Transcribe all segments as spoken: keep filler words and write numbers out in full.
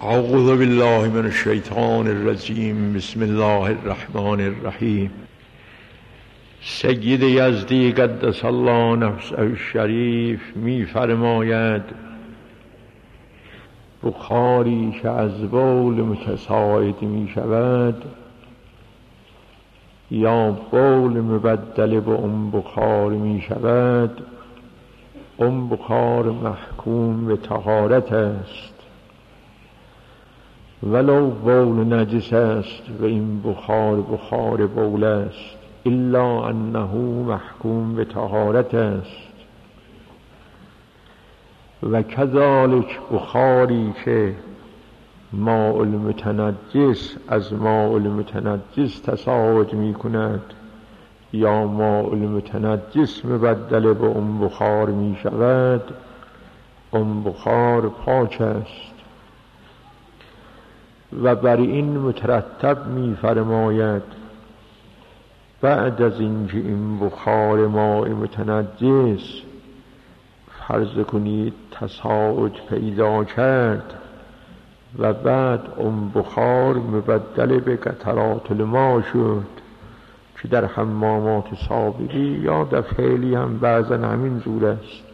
اعوذ بالله من الشیطان الرجیم. بسم الله الرحمن الرحیم. سید یزدی قدس الله نفسه الشریف می فرماید بخاری که از بول متصاعد می شود یا بول مبدل به اون بخار می شود، اون بخار محکوم به طهارت است. ولو بول نجس است و این بخار بخار بول است، الا انه محکوم به طهارت است. و کذالک بخاری که ماء المتنجس از ماء المتنجس تصاعد می کند یا ماء المتنجس مبدل به اون بخار می شود، اون بخار پاک است. و بر این مترتب می فرماید بعد از اینکه این بخار ماء متنجس فرض کنید تصاعد پیدا کرد و بعد اون بخار مبدل به قطرات الماء شد که در حمامات سابقی یا در فعلی هم بعضا همین جور است.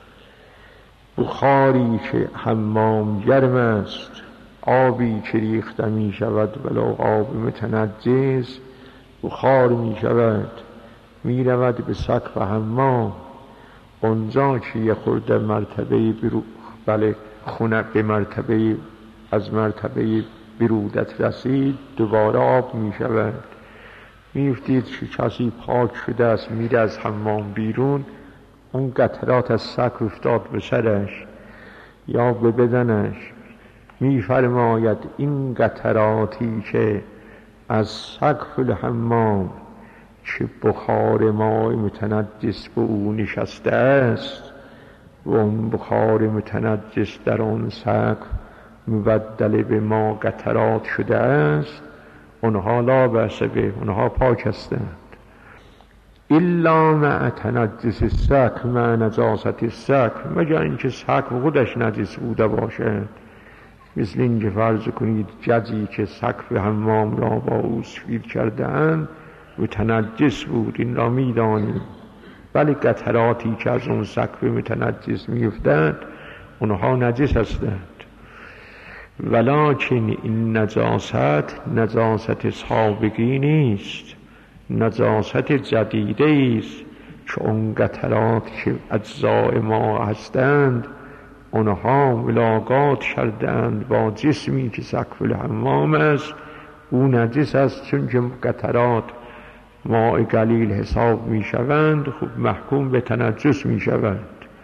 بخاری که حمام گرم است، آبی که ریخته می شود ولو آب متنجس بخار می شود، می رود به سقف حمام، اونجا که یه خورده مرتبه برو بله خونه به مرتبه از مرتبه برودت رسید دوباره آب می شود. میفتید که کسی پاک شده است میره از حمام بیرون، اون قطرات از سقف افتاد به سرش یا به بدنش، میفرماید این قطراتی که از سقف الحمام که بخار ماء متنجس به او نشسته است و اون بخار متنجس در آن سقف مبدل به ما قطرات شده است، اونها لا بأس به، اونها پاک هستند. الا مع تنجس السقف مع نجاست السقف، مگر اینکه سقف خودش نجس بوده باشد. مثل اینکه فرض کنید جزی که سقف حمام را با او سفید کرده اند متنجس بود، این را می دانیم، ولی قطراتی که از اون سقف متنجس می افتند اونها نجس هستند. ولکن این نجاست نجاست سابقی نیست، نجاست جدیده است که اون قطرات که اجزای ما هستند اونها ملاقات کردند با جسمی که سقف الحمام است، او نجس است. چون که قطرات ماء قلیل حساب می شوند، خب محکوم به تنجس می شود.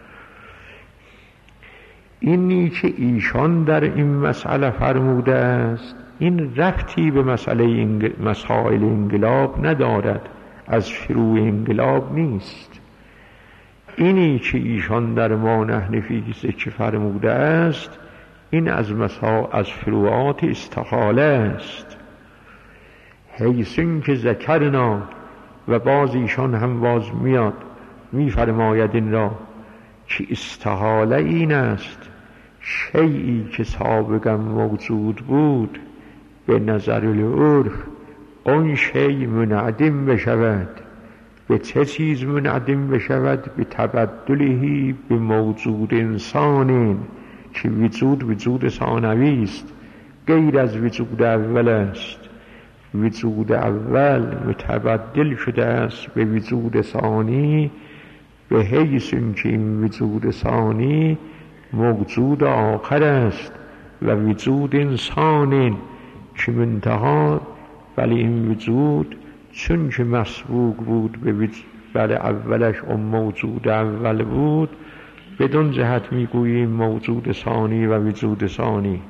اینی که ایشان در این مسئله فرموده است این ربطی به مسئله انگ... مسائل انقلاب ندارد، از فروع انقلاب نیست. اینی که ایشان در مانع نفیسه که فرموده است این از مسا... از فروعات استحاله است. حیث که ذکرنا و باز ایشان هم باز میاد می فرماید این را که استحاله این است شیئی که سابقا موجود بود به نظر العرف اون شیء منعدم بشود. به چه چیز منعدم بشود؟ به تبدلهی به موجود انسان که وجود وجود ثانوی است، غیر از وجود اول است. وجود اول متبدل شده است به وجود ثانی، به حیث که این وجود ثانی موجود آخر است و وجود انسان که منتها، ولی این وجود چون که مسبوق بود به وجود بله اولش اون موجود اول بود، بدون جهت میگوییم موجود ثانی و وجود ثانی.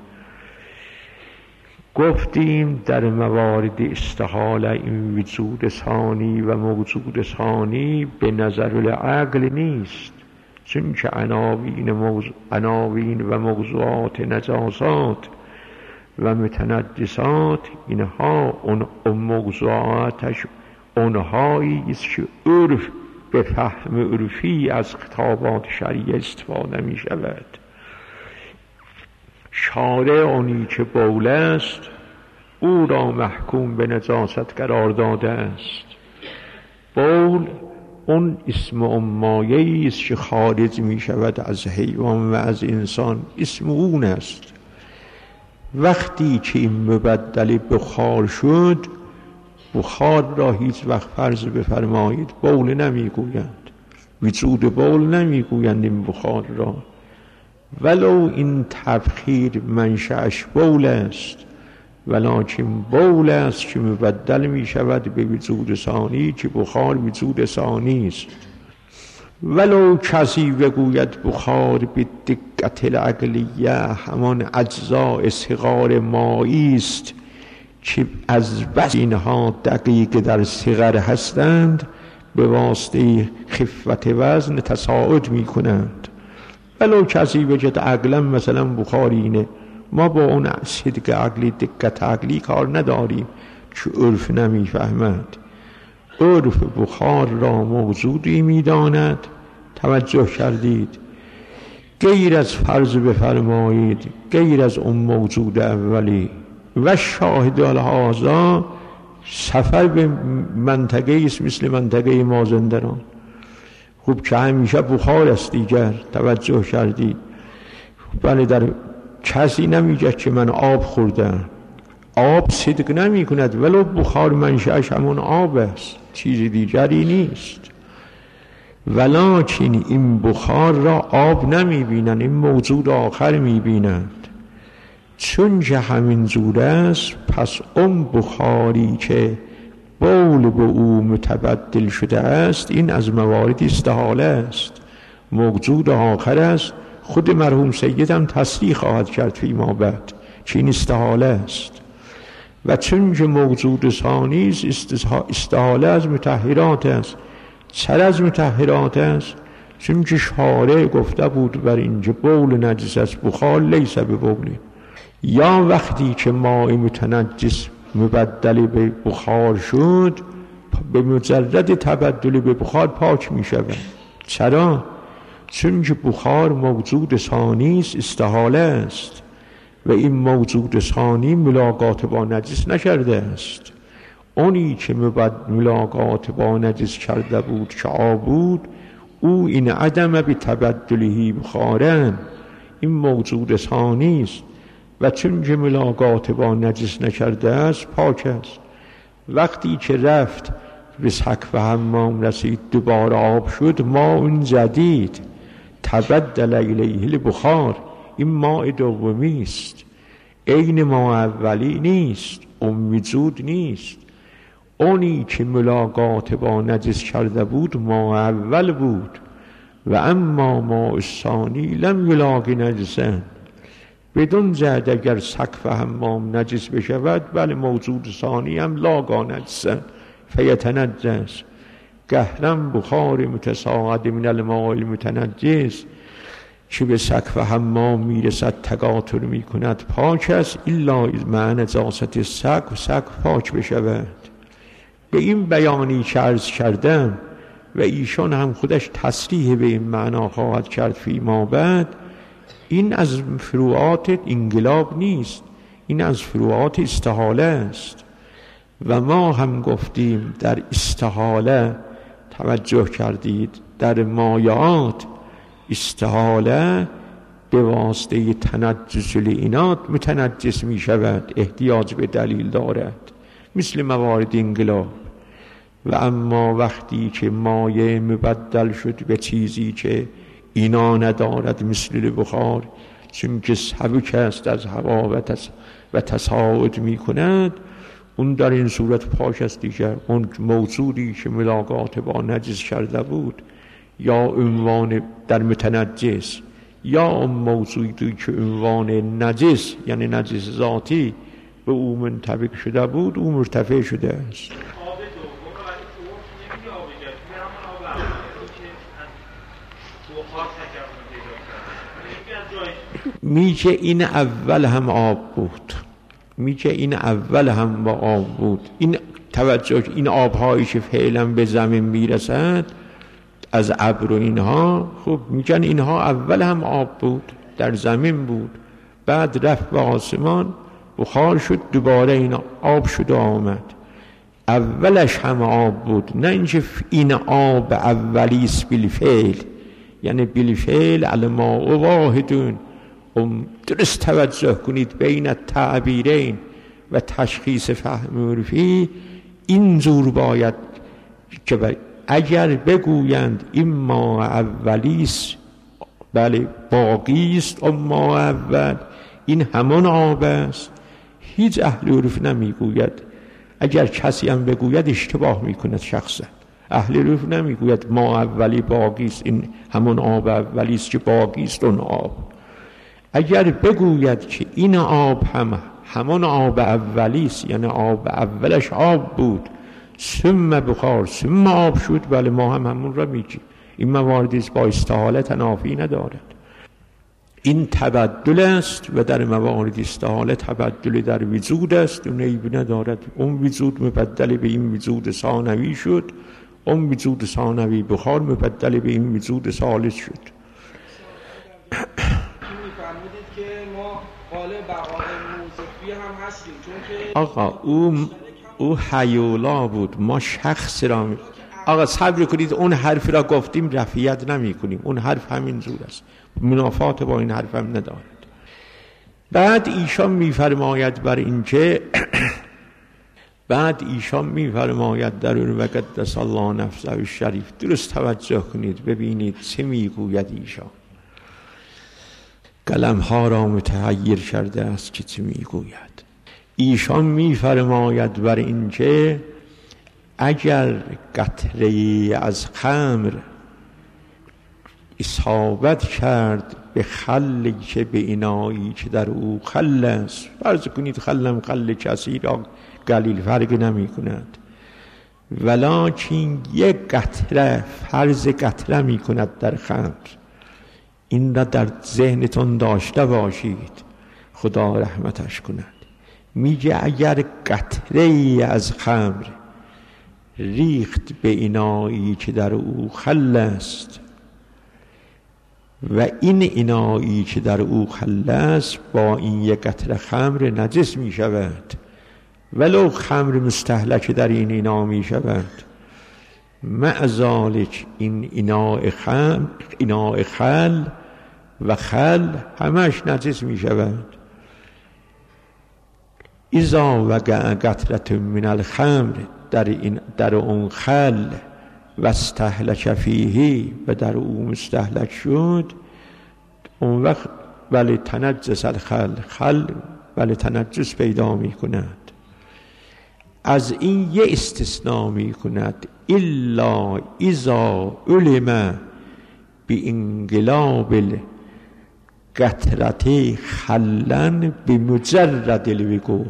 گفتیم در موارد استحاله این وجود ثانی و موجود ثانی به نظر العقل نیست، چون که عناوین, موضوع عناوین و موضوعات نجاسات و متنجسات اینها اون موضوعاتش اونهایی است که عرف به فهم عرفی از خطابات شریعه استفاده می شود. شارع آنی که بول است او را محکوم به نجاست قرار داده است. بول اون اسم اون مایه‌ای است که خارج می شود از حیوان و از انسان، اسم اون است. وقتی که این مبدل بخار شد، بخار را هیچ وقت فرض بفرمایید بول نمی گویند، وجود بول نمی گویند این بخار را، ولو این تبخیر منشأش بول است، ولکن بول است که مبدل می شود به وجود ثانی که بخار وجود ثانی است. ولو کسی بگوید بخار به دقت العقلیه همان اجزاء صغار مایی است که از بس اینها دقیق در صغر هستند به واسطه خفت وزن تصاعد می کنند. ولو کسی بگوید عقلا مثلا بخار اینه، ما با اون صدق عقلی دقت عقلی کار نداریم که عرف نمیفهمد. عرف بخار را موجودی میداند، توجه کردید، غیر از فرض بفرمایید غیر از اون موجود اولی. و شاهد الهذا سفر به منطقه است مثل منطقه مازندران، خوب که همیشه بخار است دیگر، توجه کردید. بله، در کسی نمیگه که من آب خوردم، آب صدق نمی کند، ولو بخار منشأش همون آب است، چیز دیگری نیست. ولکن این بخار را آب نمی بینند، این موجود آخر می بینند. چون که همین جور است، پس اون بخاری که بول به او متبدل شده است، این از موارد استحاله است، موجود آخر است. خود مرحوم سیدم تصریح خواهد کرد فیما بعد که این استحاله است. و چون که موجود ثانی است، استحاله از مطهرات است. چرا از مطهرات است؟ چون که شارع گفته بود بر اینجا بول نجس است، بخار لیس ببول. یا وقتی که ماء متنجس مبدل به بخار شد، به مجرد تبدل به بخار پاک می شود. چرا؟ چون که بخار موجود ثانی است، استحاله است و این موجود ثانی ملاقات با نجس نکرده است. اونی که ملاقات با نجس کرده بود که آب بود، او این عدم به تبدلهی بخارن، این موجود ثانی است و چون که ملاقات با نجس نکرده است پاک است. وقتی که رفت به سقف حمام رسید دوباره آب شد، ماء جدید تبدل الیه البخار، این ماء دومی است، عین ماء اولی نیست، اون وجود نیست. اونی که ملاقات با نجس کرده بود ماء اول بود و اما ماء ثانی لم یلاقی نجسن، بدون جهد اگر سقف حمام نجس بشود، بله موجود ثانی هم لاقا نجسن فیتنجس. گهرم بخار متصاعد من الماء المتنجس که به سقف حمام میرسد تقاطر میکند پاک است، الا مع نجاست سقف، سقف پاک بشود. به این بیانی که عرض کردم و ایشان هم خودش تصریح به این معنا خواهد کرد فیما بعد، این از فروعات انقلاب نیست، این از فروعات استحاله است. و ما هم گفتیم در استحاله، توجه کردید، در مایعات استحاله به واسطه تنجس العناد متنجس می شود، احتیاج به دلیل دارد، مثل موارد انقلاب. و اما وقتی که مایع مبدل شد به چیزی که اینا ندارد مثل بخار، چون که سبک است از هوا و, تس و تصاعد می کند، اون در این صورت پاک است دیگر. اون موجودی که ملاقات با نجس کرده بود، یا عنوان در متنجس، یا اون موجودی که عنوان نجس یعنی نجس ذاتی به او منطبق شده بود، او مرتفع شده است. میگه این اول هم آب بود، میگه این اول هم با آب بود. این توجه، این آبهایی که فعلا به زمین میرسد از ابر و اینها، خب میگن اینها اول هم آب بود، در زمین بود، بعد رفت به آسمان، بخار شد، دوباره این آب شد و آمد. اولش هم آب بود، نه اینکه این آب اولیست بالفعل، یعنی بالفعل الماء واحدون. درست توجه کنید بین تعبیرین و تشخیص فهم عرفی این زور باید که اگر بگویند این ما اولیست، بله باقیست، اون ما اول این همان آب است، هیچ اهل عرف نمیگوید. اگر کسی هم بگوید اشتباه میکند شخصا. اهل عرف نمیگوید ما اولی باقیست، این همون آب اولیست که باقیست اون آب. اگر بگوید که این آب هم همون آب اولیست، یعنی آب اولش آب بود، ثم بخار ثم آب شد، بله ما هم همون را میگیم. این مواردی با استحاله تنافی ندارد. این تبدل است و در موارد استحاله تبدل در وجود است و عیب ندارد. اون وجود مبدل به این وجود ثانوی شد، اون وجود ثانوی بخار مبدل به این وجود ثالث شد. میفرمودید که ما قالب بقای موصفی هم هستیم، چون که آقا او او حیولا بود، ما شخص را می... آقا صبر کنید، اون حرف را گفتیم رفیت نمی کنیم، اون حرف همین جور است، منافات با این حرف هم ندارد. بعد ایشان میفرماید بر اینکه بعد ایشان میفرماید در اون وقت قدس الله نفسه الشریف، درست توجه کنید ببینید چه میگوید ایشان. قلم ها را متحیر کرده است که چه میگوید. ایشان میفرماید بر اینکه اگر قطره از خمر اصابت کرد به خلی که به اینایی که در او خل است، فرض کنید خلم خل کسی را قلیل فرق نمی کند، ولیکن یک قطره فرض قطره می کند در خمر. این را در ذهنتون داشته باشید، خدا رحمتش کند. میگه اگر قطره از خمر ریخت به اینایی که در او خل است و این اینایی که در او خل است با این یک قطره خمر نجس می شود، ولو خمر مستهلک در این اینا می شود. مع ذالک این ایناء خمر ایناء خل و خل همش نجس می شود. اذا وقع قطره من الخمر در این در اون خل و استهلک فیه و در او مستهلک شد، اون وقت ولی تنجس الخل خل ولی تنجس پیدا می کند. از این یه استثناء می کند، الا اذا علم بانقلاب القطرة خلا بمجرد الوقوع،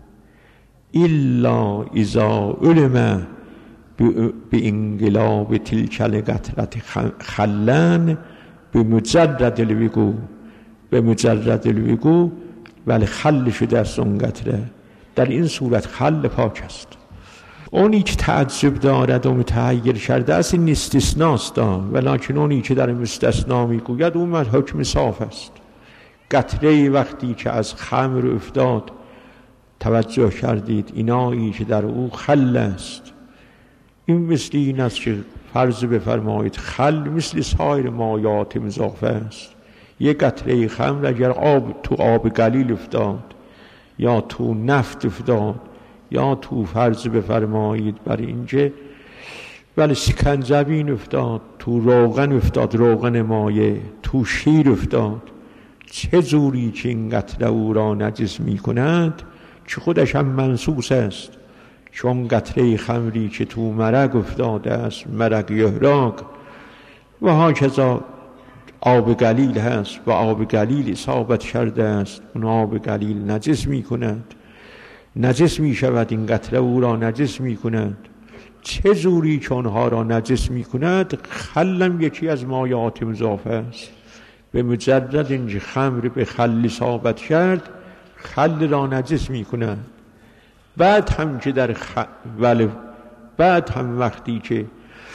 الا اذا علم بانقلاب تلك القطرة خلا بمجرد الوقوع، به مجرد الوقوع ولی خل شده است اون قطره، در این صورت خل پاک است. اونی که تعجب دارد و متحیر کرده است این استثناست، ولیکن اونی که در مستثنا میگوید اون حکم صاف است. قطره وقتی که از خمر افتاد، توجه کردید اینایی که در او خل است، این مثل این است که فرض بفرمایید خل مثل سایر مایات مضافه است. یک قطره خمر اگر آب تو آب قلیل افتاد یا تو نفت افتاد یا تو فرض بفرمایید بر اینجا ولی سکنجبین افتاد، تو روغن افتاد، روغن مایه، تو شیر افتاد، چه جوری که این قطره او را نجس می کند که خودش هم منسوس است. چون قطره خمری که تو مرق افتاده است، مرق یهراق و هاکذا آب قلیل هست و آب قلیل اصابت کرده است، اون آب قلیل نجس می کند، نجس می شود، این قطره او را نجس می کند. چه جوری که اونها را نجس می کند؟ خلم یکی از مایات مضافه است. به مجرد اینکه خمر به خل اصابت کرد، خل را نجس می کند. بعد هم که در خ... ولی بعد هم وقتی که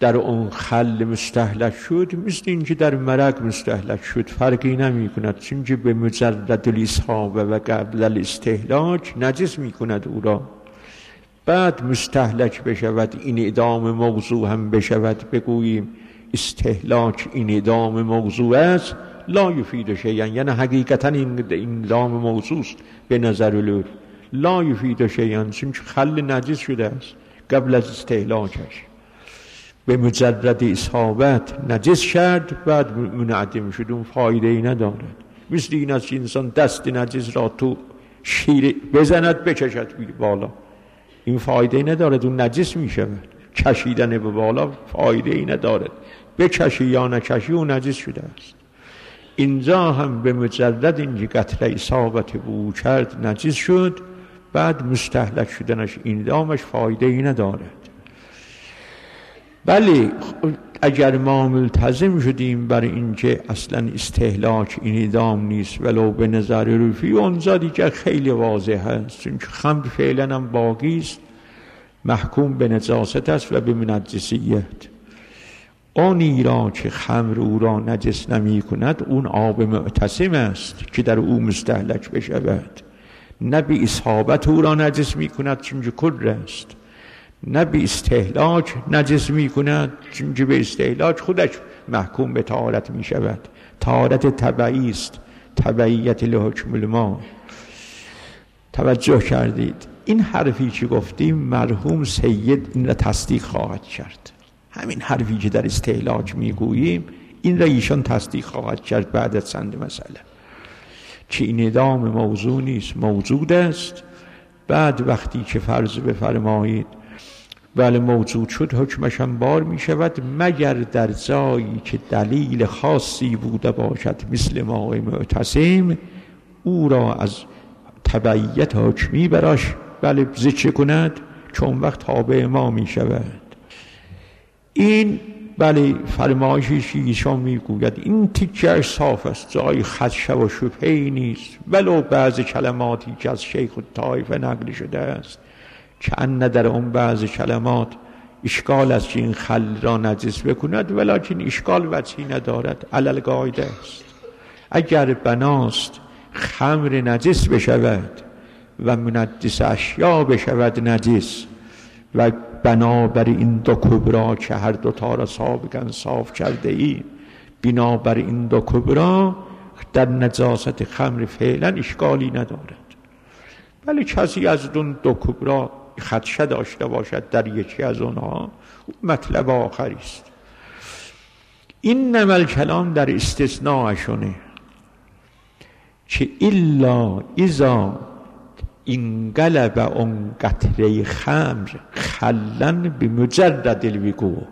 در اون خل مستهلک شد مثل اینکه در مرق مستهلک شد، فرقی نمی کند، چونکه به مجرد الاصحابه و قبل الاستهلاک نجس می کند او را. بعد مستهلک بشود، این ادام موضوع هم بشود، بگوییم استهلاک این ادام موضوع است، لا یفید شیئا، یعنی حقیقتا این این ادام موضوع است به نظر لور، لا یفید شیئا، چونکه خل نجس شده است قبل از استهلاکش، به مجرد اصابت نجس شد بعد منعدم شد، اون فایده ای ندارد. مثل این است انسان دست نجس را تو شیر بزند بچشد بالا، این فایده ای ندارد، اون نجس می شود. کشیدن به بالا فایده ای ندارد، بچشی یا نکشی اون نجس شده است. اینجا هم به مجرد اینکه قطره اصابت بو کرد نجس شد، بعد مستهلک شدنش این دامش فایده ای ندارد. بله اگر ما ملتزم شدیم بر اینکه اصلا استهلاک این ادام نیست ولو به نظر روفی، اونجا دیگر خیلی واضح هست، چون خمر فعلا هم باقی است، محکوم به نجاست است و به منجسیت. اونی را که خمر او را نجس نمی کند اون آب معتصم است که در او مستهلک بشود، نه به اصابت او را نجس می کند چون کر است، نه به استهلاک نجس می کند چون به استهلاک خودش محکوم به طهارت می شود. طهارت تبعی است، تبعیت لحکم الماء. توجه کردید؟ این حرفی که گفتیم مرحوم سید این را تصدیق خواهد کرد، همین حرفی که در استهلاک می گوییم این را ایشان تصدیق خواهد کرد بعد از چند مسئله، که این ادام موضوع نیست، موجود است. بعد وقتی که فرض بفرمایید بله موجود شد، حکمش هم بار می شود، مگر در جایی که دلیل خاصی بوده باشد مثل ماء معتصم، او را از تبعیت حکمی براش بله ذکر کند، چون وقت تابع ما می شود. این بله فرمایشی ایشان می گوید این تیکه صاف است، جای خدشه و شبهه‌ای نیست، ولو بعض کلماتی که از شیخ الطائفه نقل شده است که ان در اون بعض کلمات اشکال است که این خل را نجس بکند، ولیکن اشکال وجهی ندارد، علل قاعده است. اگر بناست خمر نجس بشود و منجس اشیا بشود نجس، و بنابر این دو کبرا که هر دوتا را سابقا صاف کرده ایم، بنابر این دو کبرا در نجاست خمر فعلا اشکالی ندارد. ولی کسی از اون دو کبرا خدشه داشته باشد در یکی از اونها، مطلب آخری است. این نمل کلام در استثناءشونه که الا اذا انقلب اون قطره خمر خلن به مجرد الوقوع،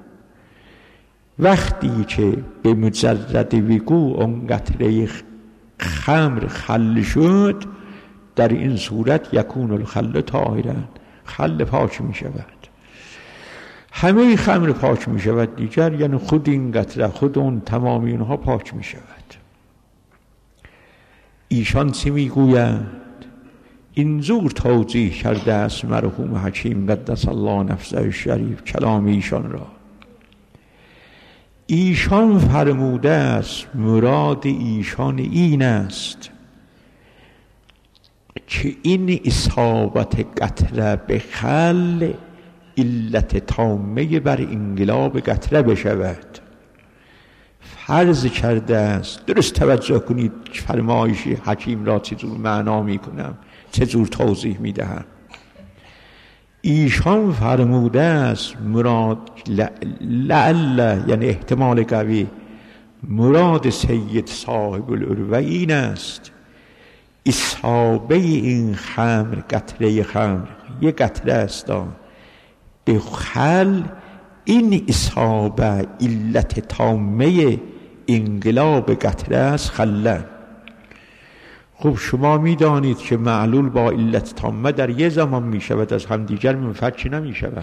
وقتی که به مجرد وقوع اون قطره خمر خل شد، در این صورت یکون الخل طاهرا، خل پاک می شود، همه خمر پاک می شود دیگر، یعنی خود این قطره خود اون تمامی اونها پاک می شود. ایشان چی می گویند؟ اینجور توضیح کرده است مرحوم حکیم قدس الله نفسه الشریف کلام ایشان را. ایشان فرموده است مراد ایشان این است که این اصابت قطره به خل علت تامه بر انقلاب قطره بشود. فرض کرده است، درست توجه کنید فرمایش حکیم را چجور معنا می کنم، چجور توضیح می دهم. ایشان فرموده است مراد لعل، یعنی احتمال قوی، مراد سید صاحب العروه این است اصابه این خمر، قطره خمر یک قطره است به خل، این اصابه علت تامه انقلاب قطره است خلن. خب شما می دانید که معلول با علت تامه در یه زمان می شود، از همدیگر منفک نمی شود،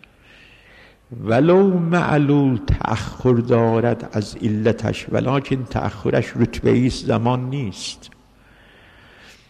ولو معلول تأخر دارد از علتش، ولیکن تأخرش رتبه ایست، زمان نیست.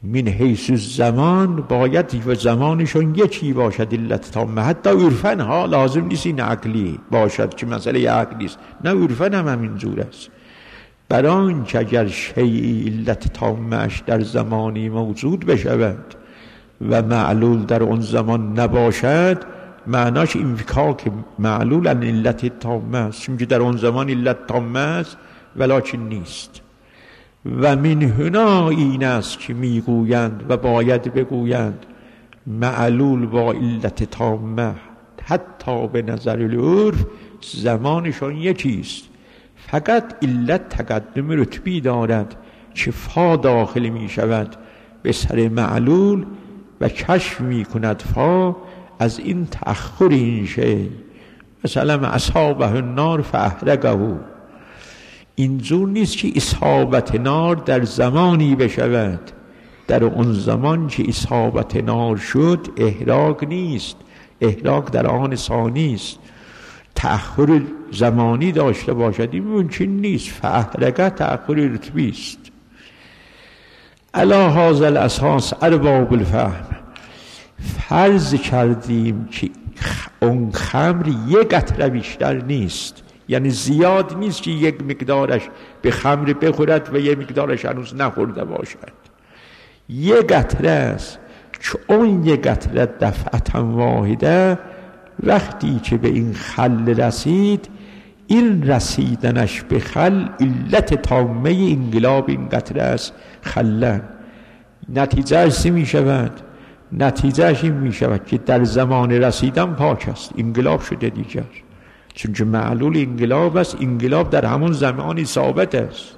من حیث زمان باید و زمانشون یکی باشد علت تامه. حتی عرفن ها لازم نیست این عقلی باشد که مسئله عقلی است، نه عرفن هم همین جور است. بران که اگر شیعی علت تامهش در زمانی موجود بشود و معلول در اون زمان نباشد، معناش انفکاک معلول ان علت تامه است، چون که در اون زمان علت تامه است ولکن نیست. و من هنا این است که میگویند و باید بگویند معلول با علت تامه حتی به نظر العرف زمانشان یکیست، فقط علت تقدم رتبی دارد که فا داخل می شود به سر معلول و کشف می کند فا از این تأخر این شی. مثلا اصابه النار فاحرقه، اینجور نیست که اصابت نار در زمانی بشود، در اون زمان که اصابت نار شد احراق نیست، احراق در آن ثانی است، تأخر زمانی داشته باشد این ممکن نیست. فاحرقه تأخر رتبی است. علی هذا الاساس ارباب الفهم فرض کردیم که اون خمر یک قطره بیشتر نیست، یعنی زیاد نیست که یک مقدارش به خمر بخورد و یک مقدارش هنوز نخورده باشد، یک قطره است که اون یک قطره دفعتا واحده وقتی که به این خل رسید، این رسیدنش به خل علت تامه انقلاب این قطره است. خلن نتیجهش می شود، نتیجهش این می شود که در زمان رسیدن پاک است، انقلاب شده دیگر، چون که معلول انقلاب است. انقلاب در همون زمان اصابت است.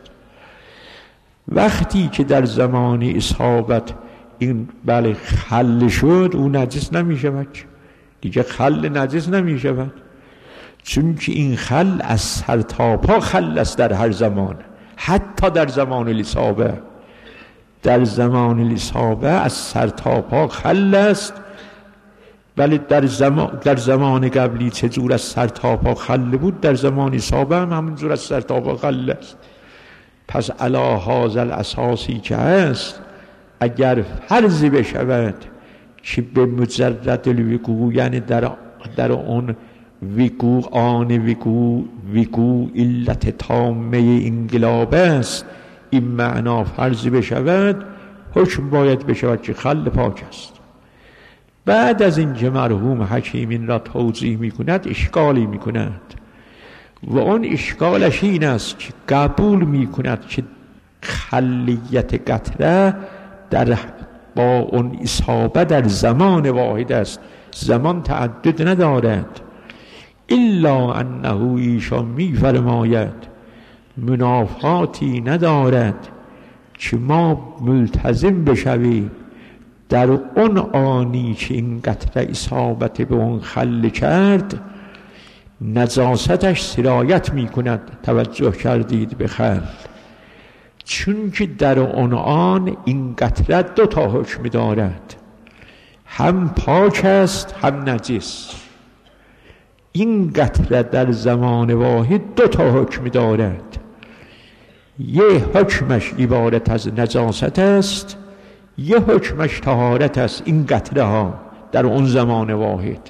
وقتی که در زمان اصابت این بله خل شد، اون نجس نمی شود دیگه، خل نجس نمی شود، چون که این خل از سر تا پا خل است در هر زمان، حتی در زمان الاصابه. در زمان الاصابه از سر تا پا خل است، ولی در زمان در زمان قبلی چجور از سر تا پا خل بود، در زمان اصابه هم همونجور از سر تا پا خل است. پس علی هذا الاساسی که است، اگر فرض بشود که به مجرد الوقوع، یعنی در در اون وقوع آن وقوع وقوع علت تامه انقلاب است، این معنا فرض بشود، حکم باید بشود که خل پاک است. بعد از این که مرحوم حکیم این را توضیح می کند، اشکالی می کند و اون اشکالش این است که قبول می کند که خلیت قطره در با اون اصابه در زمان واحد است، زمان تعدد ندارد. الا انه ایشان می فرماید منافاتی ندارد که ما ملتزم بشویم در اون آنی که این قطره اصابت به اون خل کرد نجاستش سرایت می کند. توجه کردید به خل، چون که در اون آن این قطره دو تا حکم دارد، هم پاک است هم نجس. این قطره در زمان واحد دو تا حکم دارد، یه حکمش عبارت از نجاست است، یه حکمش طهارت است. این قطره ها در اون زمان واحد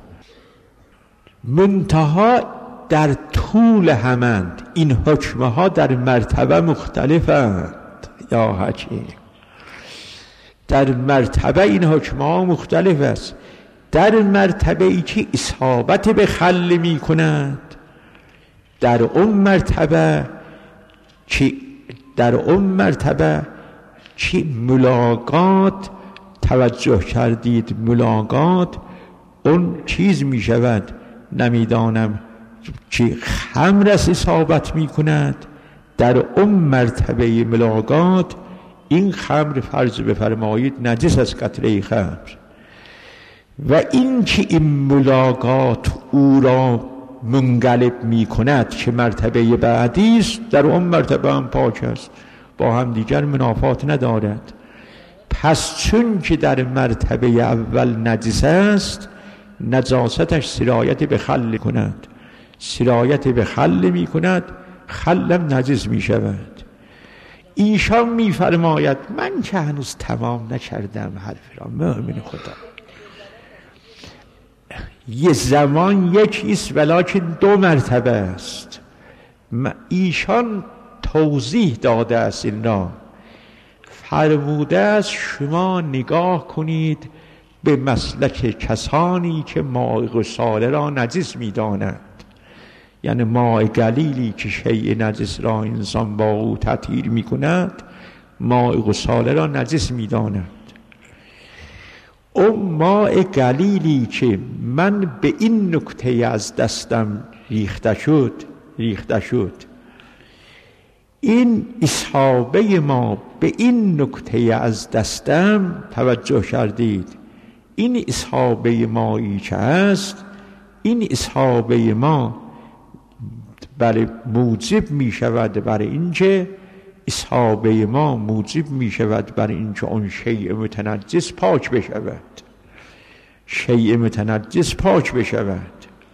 منتها در طول همند، این حکمه ها در مرتبه مختلفند. یا حکیم، در مرتبه این حکمه ها مختلف است. در مرتبه ای که اصابت به خل می کند، در اون مرتبه که در اون مرتبه که ملاقات، توجه کردید ملاقات اون چیز می شود، نمیدانم که خمر است اصابت می کند، در اون مرتبه ملاقات این خمر فرض بفرمایید نجس از قطره خمر، و این که این ملاقات او را منقلب می کند که مرتبه بعدی است، در اون مرتبه هم پاک است، با هم دیگر منافات ندارد. پس چون که در مرتبه اول نجس است، نجاستش سرایت به خل کند، سرایت به خل می کند، خلم نجس می شود. ایشان میفرماید من که هنوز تمام نکردم حرف را مؤمن خدا. یه زمان یکیست ولیکن دو مرتبه است. ایشان توضیح داده است این را، فرموده است شما نگاه کنید به مسلک کسانی که ماء غساله را نجس می‌دانند، یعنی ماء گلیلی که شیء نجس را انسان با او تطهیر می‌کند ماء غساله را نجس می‌دانند. اون ماء گلیلی که من به این نکته از دستم ریخته شد ریخته شد این اصحابه ما به این نکته از دستم توجه کردید، این اصحابه مایی که هست، این اصحابه ما برای موجب می شود برای اینکه اصحابه ما موجب می شود برای اینکه اون شیء متنجس پاک بشود، شیء متنجس پاک بشود.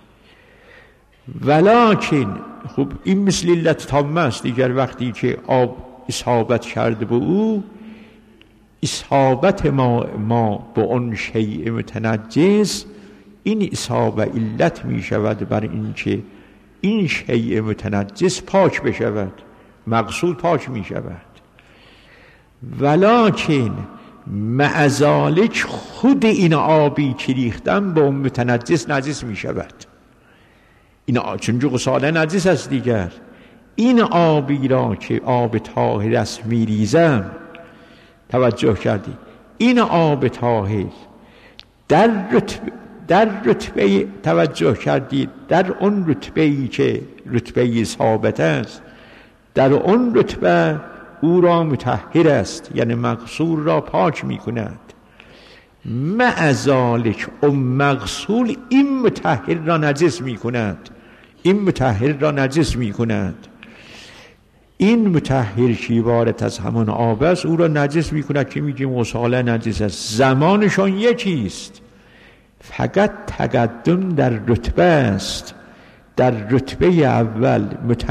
ولکن خب این مثل علت تامه است دیگر، وقتی که آب اصابت کرده به او، اصابت ما ما به اون شیء متنجس، این اصابه علت می شود برای اینکه این شیء متنجس پاک بشود، مغسول پاک می شود. ولکن مع ذلک خود این آبی که ریختم به اون متنجس نجس می شود. این چون غساله نجس است دیگر، این آبی را که آب طاهر است می ریزم، توجه کردی، این آب طاهر در رتبه در رتبه توجه کردید در اون رتبه ای که رتبه ثابت است، در اون رتبه او را مطهر است، یعنی مغسول را پاک می کند. مع ذلک اون مغسول این مطهر را نجس می کند، این مطهر را نجس می کند. این مطهر که عبارت از همان آب است او را نجس می کند که میگیم غساله نجس است. زمانشان یکیست، فقط تقدم در رتبه است. در رتبه اول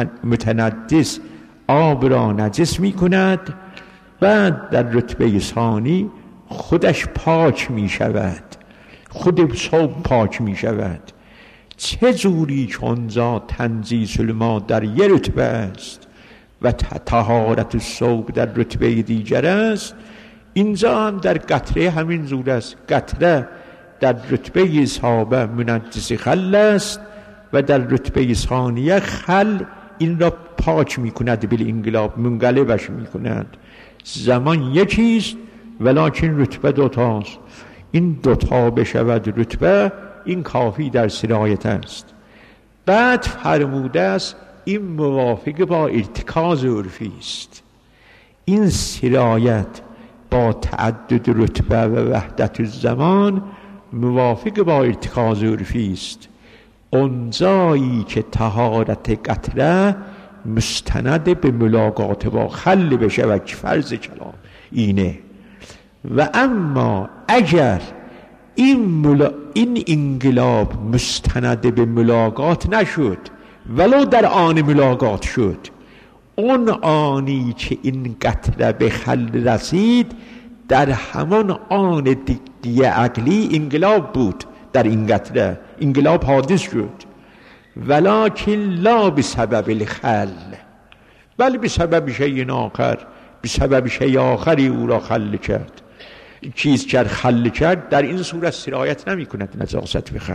متنجس آب را نجس می کند، بعد در رتبه ثانی خودش پاک می شود، خود صوب پاک می شود. چه جوری چونزا تنجیس الماء در یه رتبه است و طهارت الثوب در رتبه دیگر است، اینجا هم در قطره همین جور است. قطره در رتبه اصابه منجس خل است و در رتبه ثانیه خل این را پاک می کند، بل انقلاب منقلبش می کند. زمان یکیست ولکن رتبه دوتاست. این دوتا بشود رتبه، این کافی در سرایت است. بعد فرموده است این موافق با ارتکاز عرفی است. این سرایت با تعدد رتبه و وحدت الزمان موافق با ارتکاز عرفی است. اونجایی که طهارت قطره مستند به ملاقات با خل بشه و فرض کلام اینه. و اما اگر این, ملا... این انقلاب مستند به ملاقات نشد، ولو در آن ملاقات شد، اون آنی که این قطره به خل رسید در همان آن دیگه عقلی انقلاب بود، در این قطره انقلاب حادث شد، ولکن لا بسبب الخل، بل بسبب شیء آخر، بسبب شیء آخری او را خل کرد. چیز کرد خل کرد، در این صورت سرایت نمی کند نجاست به خل.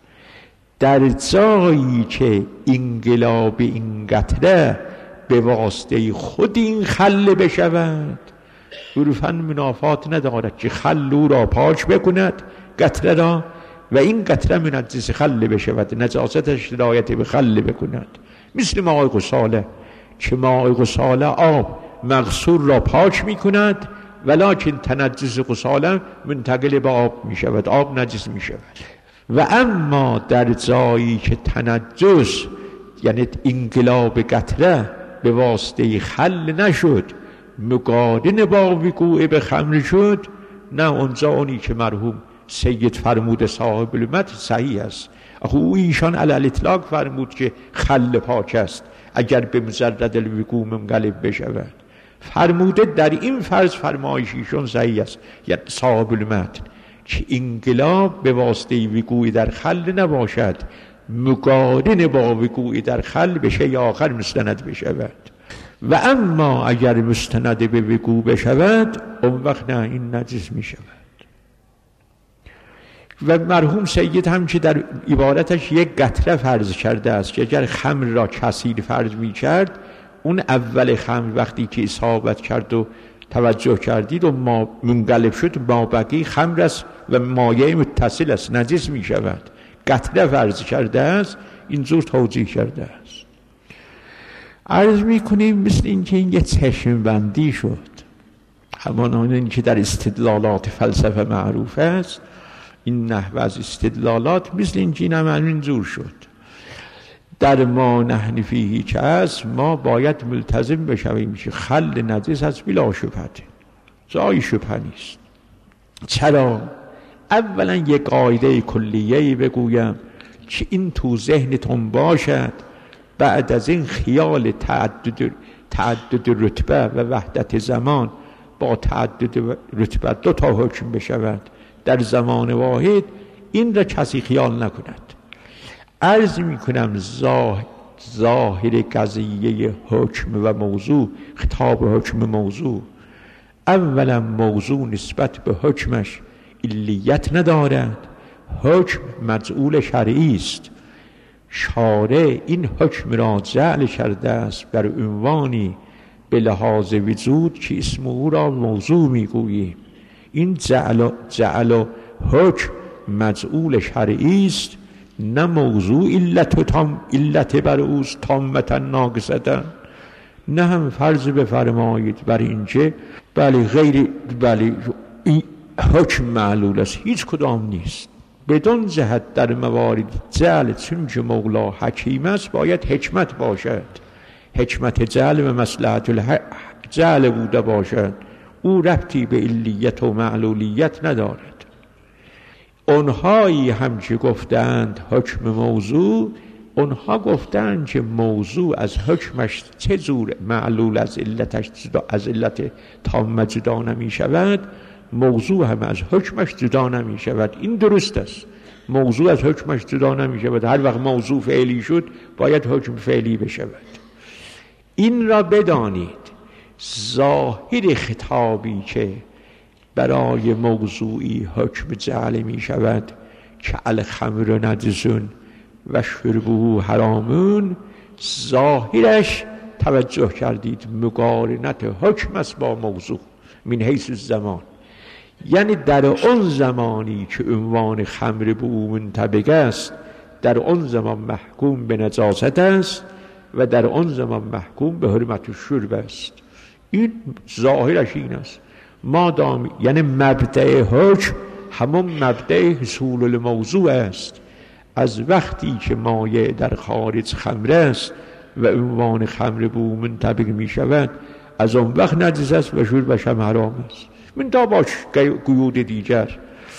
در جایی که انقلاب این قطره به واسطه خود این خل بشود، عرفاً منافات ندارد که خل او را پاک بکند قطره را و این قطره منجس خل بشود، نجاستش سرایت به خل بکند. مثل ماء غساله که ماء غساله آب مغسول را پاک می کند، ولکن تنجس غساله منتقل به آب می شود، آب نجس می شود. و اما در جایی که تنجس یعنی انقلاب قطره به واسطه خل نشد، مقارن با وقوع به خمر شد، نه اونجا اونی که مرحوم سید فرمود صاحب المتن صحیح است. اخو او ایشان علی الاطلاق فرمود که خل پاک است اگر به مجرد الوقوع منقلب بشود، فرموده در این فرض فرمایشیشون صحیح است، یا صاحب المتن، که انقلاب به واسطه وقوع در خل نباشد، مقارن با وقوع در خل به شیء آخر مستند بشود. و اما اگر مستند به وقوع بشود اون وقت نه، این نجس می شود. و مرحوم سید هم که در عبارتش یک قطره فرض کرده است که اگر خمر را کثیر فرض می کرد، اون اول خمر وقتی که اصابت کرد و توجه کردید و ما منقلب شد، ما بقی خمر است و مایع متصل است، نجس می شود. قطره فرض کرده است، اینجور توضیح کرده است. عرض می کنیم مثل اینکه این یه چشم بندی شد، همان این که در استدلالات فلسفه معروف است. این نحوه از استدلالات مثل اینکه این هم اینجور شد. در ما نحن فیه که است، ما باید ملتزم بشویم که خل نجس است بلا شبهه، جای شبهه نیست. چرا؟ اولا یک قاعده کلیه‌ای بگویم که این تو ذهنتون باشد، بعد از این خیال تعدد تعدد رتبه و وحدت زمان با تعدد رتبه دو تا حکم بشود در زمان واحد، این را کسی خیال نکند. عرض می کنم ظاهر قضیه حکم و موضوع، خطاب حکم موضوع، اولا موضوع نسبت به حکمش علیت ندارد، حکم مجعول شرعی است. شارع این حکم را جعل کرده است بر عنوانی به لحاظ وجود که اسم او را موضوع میگوییم. این جعل جعل حکم مجعول شرعی است، نه موضوع علت و تام علت بر اوست تامتا ناقصتا. نه هم فرض بفرمایید بر اینکه بله غیر بله این حکم معلول است، هیچ کدام نیست. بدون جهت در موارد جعل، چون که مولا حکیم است باید حکمت باشد، حکمت جعل و مصلحت جعل بوده باشد، او ربطی به علیت و معلولیت ندارد. اونهایی هم که گفتند حکم موضوع، اونها گفتند که موضوع از حکمش چه جور معلول از علتش جدا، از علت تام جدا نمی شود، موضوع هم از حکمش جدا نمی شود. این درست است، موضوع از حکمش جدا نمی شود. هر وقت موضوع فعلی شد باید حکم فعلی بشود. این را بدانید، ظاهر خطابی که برای موضوعی حکم جعل می شود که الخمر نجسون و شربه حرامون، ظاهرش توجه کردید مقارنت حکم است با موضوع من حیث الزمان. یعنی در اون زمانی که عنوان خمر به او منطبق است، در اون زمان محکوم به نجاست است و در اون زمان محکوم به حرمت الشرب است. این ظاهرش این است. مادام یعنی مبدأ حکم همون مبدأ حصول الموضوع است. از وقتی که مایع در خارج خمر است و عنوان خمر به او منطبق می شود، از اون وقت نجس است و شربش هم حرام است، من تا باش قیود دیگر.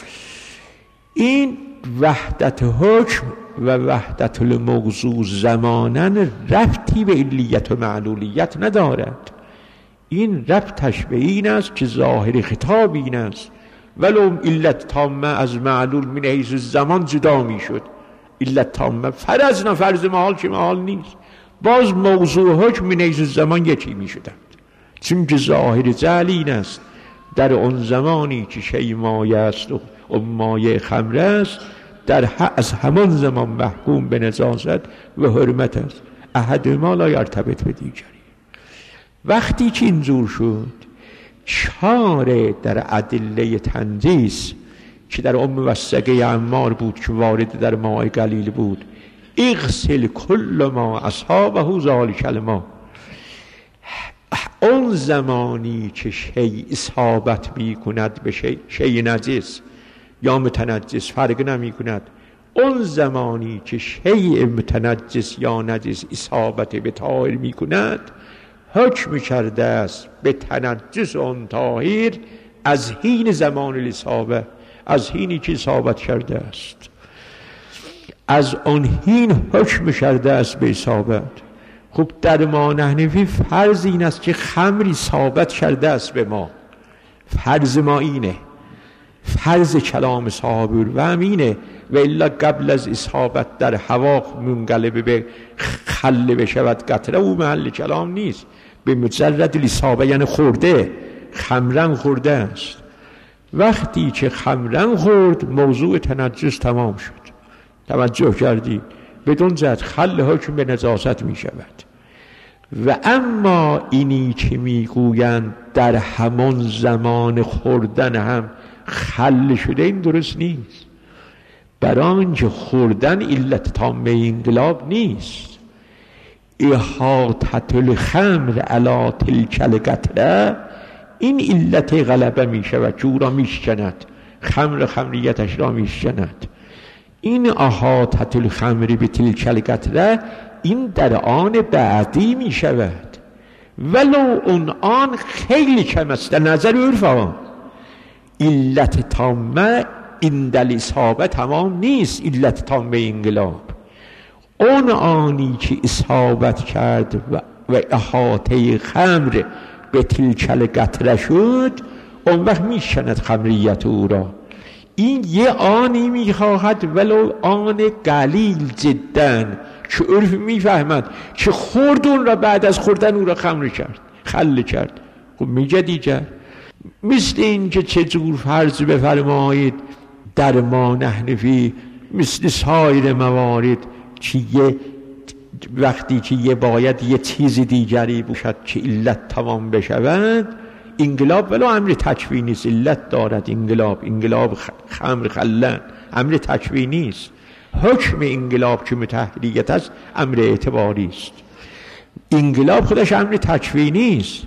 این وحدت حکم و وحدت الموضوع زمانن ربطی به علیت و معلولیت ندارد. این ربطش به این است که ظاهر خطاب این است، ولو علت تامه از معلول من حیث زمان جدا می شد. علت تامه فرض نه فرض محال که محال نیست، باز موضوع حکم من حیث زمان یکی می شدند، چون که ظاهر جعل این است. در اون زمانی که شیء مایع است و اون مایع خمر است، در از همان زمان محکوم به نجاست و حرمت است. احد ما لا یرتبط به دیگری. وقتی که اینجور شد، چاره در ادله تنجیس که در ام وثقه عمار بود که وارد در ماء قلیل بود، اغسل کل ما اصحابه ذلک الماء، اون زمانی که شیء اصابت می کند به شیء شیء نجس یا متنجس فرق نمی کند، اون زمانی که شیء متنجس یا نجس اصابت به طاهر می کند، حکم کرده است به تنجس اون طاهر از حین زمان الاصابه، از حینی که اصابت کرده است، از اون حین حکم کرده است به اصابت. خب در ما نحنفی فرض این است که خمری ثابت کرده است به ما، فرض ما اینه، فرض کلام صاحب و همینه. و الا قبل از اصابت در هوا منقلب به خل بشود قطره، او محل کلام نیست. به مجرد الاصابه یعنی خورده، خمرن خورده است. وقتی که خمرن خورد موضوع تنجس تمام شد. توجه کردید؟ بدون زد خل حکم به نجاست می شود. و اما اینی که میگویند در همون زمان خوردن هم خل شده، این درست نیست. برای آنکه خوردن علت تامه انقلاب نیست. احاطت الخمر علی تلک القطره، این علت غلبه می شود، جو را می شکند، خمر خمریتش را می شکند. این احاطت الخمر به تلک القطره، این در آن بعدی می شود، ولو اون آن خیلی کم است در نظر عرف آن. علت تامه این دل اصابه تمام نیست، علت تامه انقلاب. اون آنی که اصابت کرد و, و احاطه خمر به تلک القطره شد، اون وقت می شند خمریت او را. این یه آنی می خواهد ولو آن قلیل جدن که عرف می فهمد که خورد اون را، بعد از خوردن او را خمر کرد، خل کرد. خب می جدیجه مثل این که چجور فرض بفرمایید در ما نحنفی مثل سایر موارد که یه وقتی که یه باید یه چیز دیگری باشد که علت تمام بشود، انقلاب ولو امر تکوینی است، علت دارد انقلاب، انقلاب خمر خلن امر تکوینی است. حکم انقلاب که متحریت است امر اعتباری است. انقلاب خودش امر تکوینی است،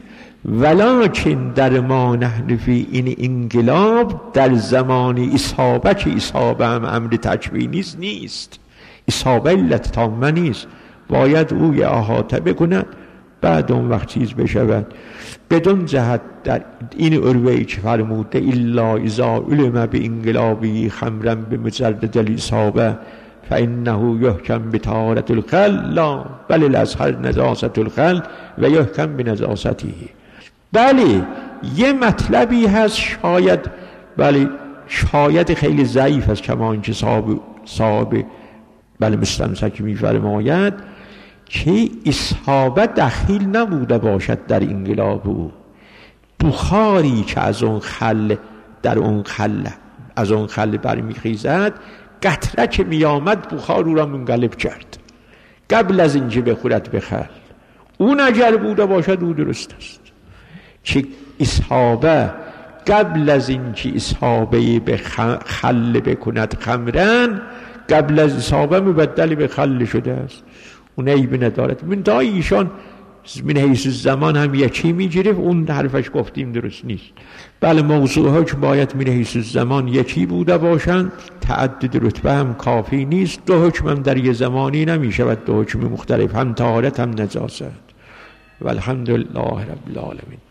ولکن در ما نحنفی این انقلاب در زمان اصابه که اصابه هم امر تکوینی نیست، اصابه علت تامه نیست، باید او احاطه بکند بعد اون وقت چیز بشود. بدون جهت در این عروه‌ای که فرموده الا اذا علم به انقلابی خمرا به مجرد الاصابه فانه یحکم بطهارة الخل لا بل الازهر نجاست الخل و یحکم بنجاسته. بله یه مطلبی هست شاید، بله شاید خیلی ضعیف است، کما اینکه صاحب صاحب بله مستمسک می‌فرماید که اصحابه دخیل نبوده باشد در انقلاب او. بخاری که از اون خل در اون خل از اون خل برمیخیزد، قطره که میآمد بخار او را منقلب کرد قبل از اینکه بخورد به خل. اون اگر بوده باشد او درست است که اصحابه قبل از اینکه اصحابه به خل بکند خمرن، قبل از اصحابه مبدل به خل شده است، اون عیب ندارد. من دای ایشان من حیث زمان هم یکی میگیره، اون حرفش گفتیم درست نیست. بله موضوع ها که باید من حیث زمان یکی بوده باشند، تعدد رتبه هم کافی نیست، دو حکم هم در یه زمانی نمیشود دو حکم مختلف، هم طهارت هم نجاست. والحمدلله رب العالمین.